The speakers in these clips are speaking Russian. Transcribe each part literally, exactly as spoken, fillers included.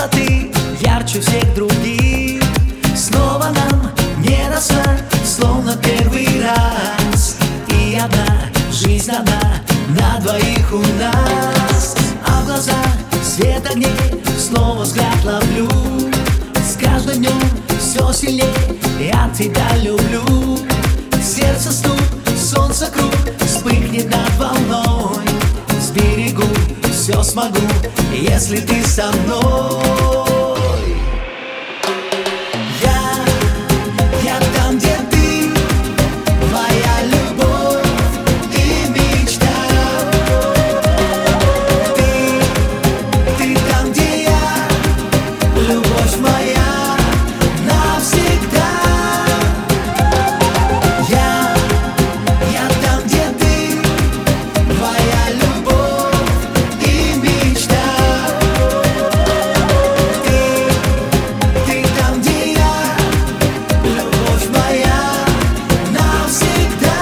красоты ярче всех других. Снова нам не расстать, словно первый раз. И одна жизнь одна на двоих у нас. А в глазах свет огней, снова взгляд ловлю. С каждым днем все сильнее я тебя люблю. Сердце стук, солнце круг, вспыхнет над волной. Сберегу, все смогу, если ты со мной. Я, я там, где ты, моя любовь и мечта. Ты, ты там, где я, любовь моя навсегда. Я, я там, где ты, моя любовь и мечта. Ты, ты там, где я, любовь моя навсегда.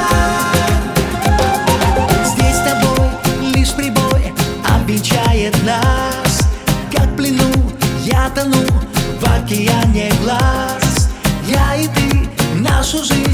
Здесь с тобой лишь прибой обвенчает нас. Как в плену я тону в океане глаз. Я и ты нашу жизнь